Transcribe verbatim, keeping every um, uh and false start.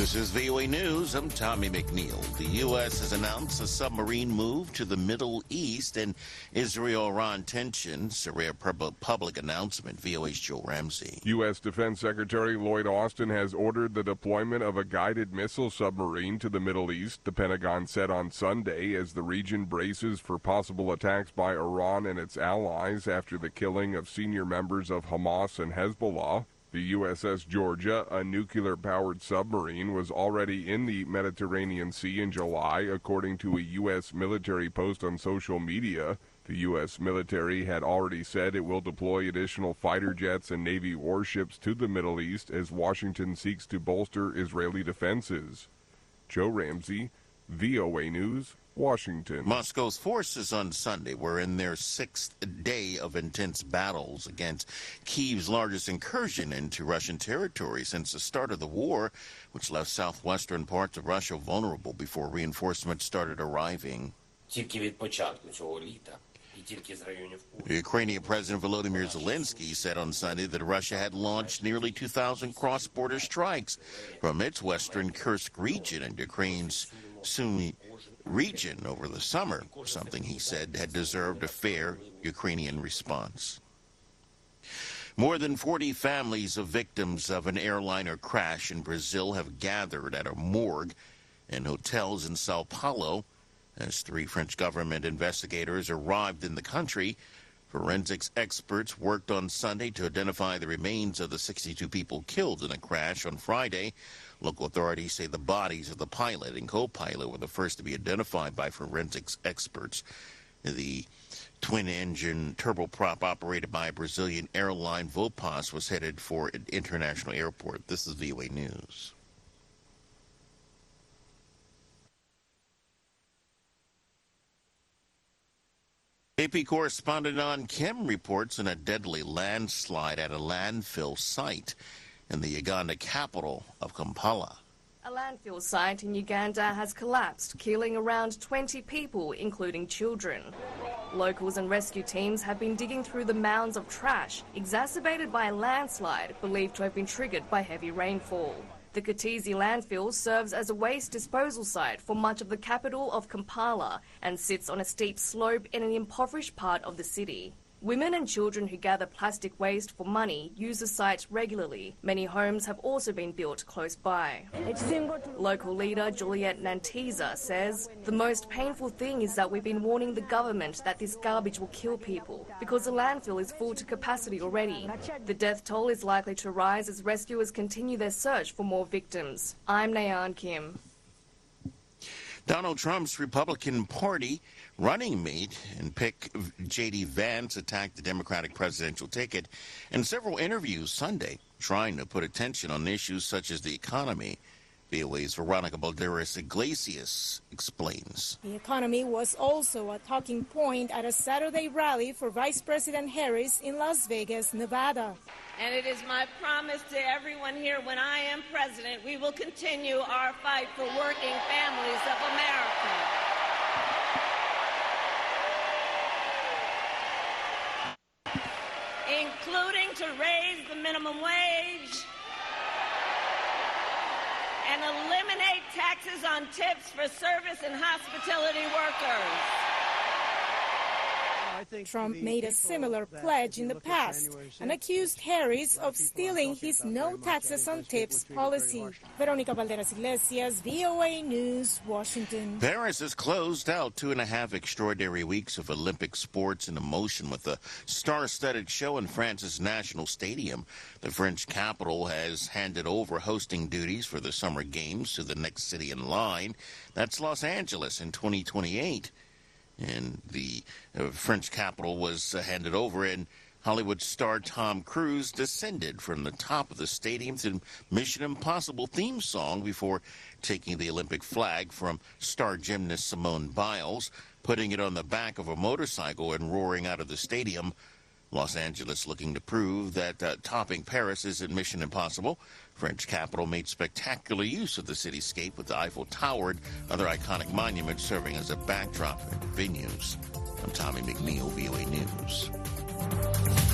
This is V O A News. I'm Tommy McNeil. The U S has announced a submarine move to the Middle East and Israel-Iran tensions. A rare public announcement. V O A's Joe Ramsey. U S Defense Secretary Lloyd Austin has ordered the deployment of a guided missile submarine to the Middle East, the Pentagon said on Sunday, as the region braces for possible attacks by Iran and its allies after the killing of senior members of Hamas and Hezbollah. The U S S Georgia, a nuclear-powered submarine, was already in the Mediterranean Sea in July, according to a U S military post on social media. The U S military had already said it will deploy additional fighter jets and Navy warships to the Middle East as Washington seeks to bolster Israeli defenses. Joe Ramsey, V O A News, Washington. Moscow's forces on Sunday were in their sixth day of intense battles against Kyiv's largest incursion into Russian territory since the start of the war, which left southwestern parts of Russia vulnerable before reinforcements started arriving. Ukrainian President Volodymyr Zelensky said on Sunday that Russia had launched nearly two thousand cross-border strikes from its western Kursk region and Ukraine's Sumy region over the summer, something he said had deserved a fair Ukrainian response. More than forty families of victims of an airliner crash in Brazil have gathered at a morgue and hotels in Sao Paulo as three French government investigators arrived in the country. Forensics experts worked on Sunday to identify the remains of the sixty-two people killed in the crash on Friday. Local authorities say the bodies of the pilot and co-pilot were the first to be identified by forensics experts. The twin-engine turboprop operated by Brazilian airline Vopas was headed for an international airport. This is V O A News. A P correspondent An Kim reports on a deadly landslide at a landfill site in the Uganda capital of Kampala. A landfill site in Uganda has collapsed, killing around twenty people, including children. Locals and rescue teams have been digging through the mounds of trash, exacerbated by a landslide believed to have been triggered by heavy rainfall. The Katizi landfill serves as a waste disposal site for much of the capital of Kampala and sits on a steep slope in an impoverished part of the city. Women and children who gather plastic waste for money use the site regularly. Many homes have also been built close by. Local leader Juliet Nantiza says, "The most painful thing is that we've been warning the government that this garbage will kill people because the landfill is full to capacity already. The death toll is likely to rise as rescuers continue their search for more victims." I'm Nayan Kim. Donald Trump's Republican Party running mate and pick J D Vance attacked the Democratic presidential ticket in several interviews Sunday, trying to put attention on issues such as the economy. V O A's Veronica Balderas Iglesias explains. The economy was also a talking point at a Saturday rally for Vice President Harris in Las Vegas, Nevada. And it is my promise to everyone here, when I am president, we will continue our fight for working families of America. Including to raise the minimum wage and eliminate taxes on tips for service and hospitality workers. Trump made a similar pledge in the past and accused Harris of stealing his no taxes on tips policy. Veronica Balderas Iglesias, V O A News, Washington. Paris has closed out two and a half extraordinary weeks of Olympic sports and emotion with a star-studded show in France's National Stadium. The French capital has handed over hosting duties for the Summer Games to the next city in line. That's Los Angeles in twenty twenty-eight. And the uh, French capital was uh, handed over, and Hollywood star Tom Cruise descended from the top of the stadium to Mission Impossible theme song before taking the Olympic flag from star gymnast Simone Biles, putting it on the back of a motorcycle and roaring out of the stadium. Los Angeles looking to prove that uh, topping Paris isn't Mission Impossible. French capital made spectacular use of the cityscape with the Eiffel Tower and other iconic monuments serving as a backdrop and venues. I'm Tommy McNeil, V O A News.